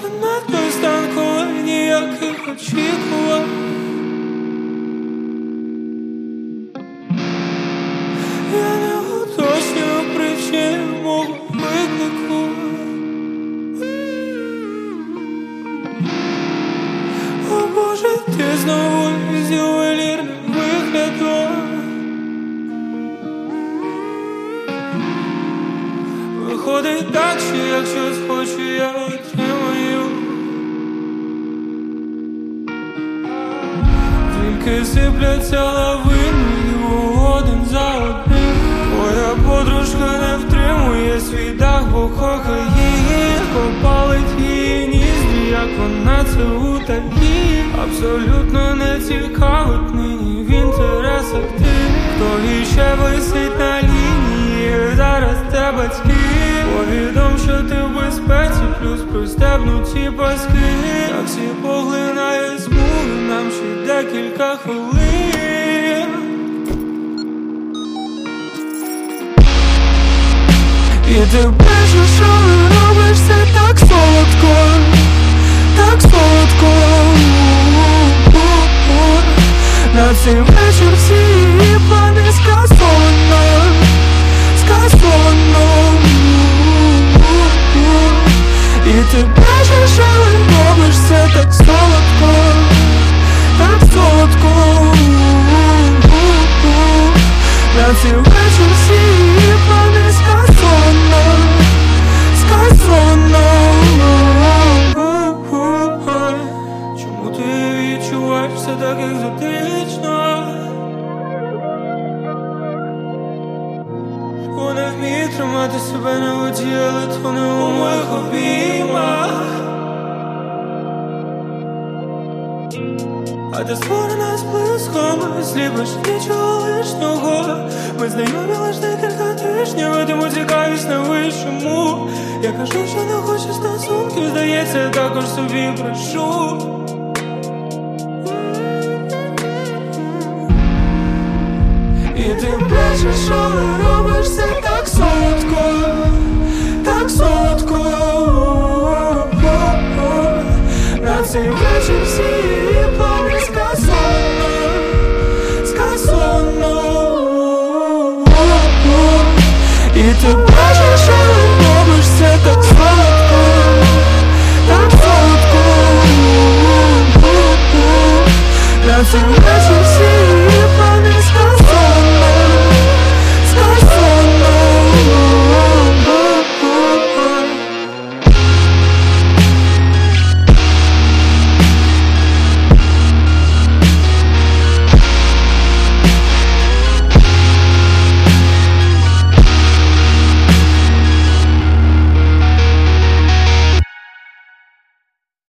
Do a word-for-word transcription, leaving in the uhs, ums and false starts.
може надто станко ніяких очікувань. Я не уточнюю причини мого виклику. О Боже, ти знову із ювелірним виглядом. Виходить так, що якщо схочу, я отримаю. Тільки сипляться лавиною один за одним. Твоя подружка не втримує свій дах, бо кохає, попалить її ніздрі, як вона це утаїть. Абсолютно не цікавить нині в інтересах тих, хто іще висить на лінії. Зараз те батьки. Повідом, що ти в безпеці, плюс пристебнуті паски. Таксі поглинає смуги, нам ще декілька хвилин. І ти бачиш, що робиш це так солодко, так солодко. На цей вечір всі її плани скасовано, скасовано. І ти бачиш, що робиш це так солодко, так солодко. На цей вечір всі її плани скасовано, скасовано. Чому ти відчуваєш все так екзотично? Вона вміє тримати себе на воді, але тоне у моїх обіймах. А ти створена з блиском, сліпиш нічого лишнього. Ми знайомі лиш декілька тижнів, ведемо цікавість на вищому. Я кажу, що не хочу стосунків, здається, я також собі прошу. І ти бачиш, що робиш це так солодко, так солодко. На цей вечір всі її плани скасовано, скасовано. І ти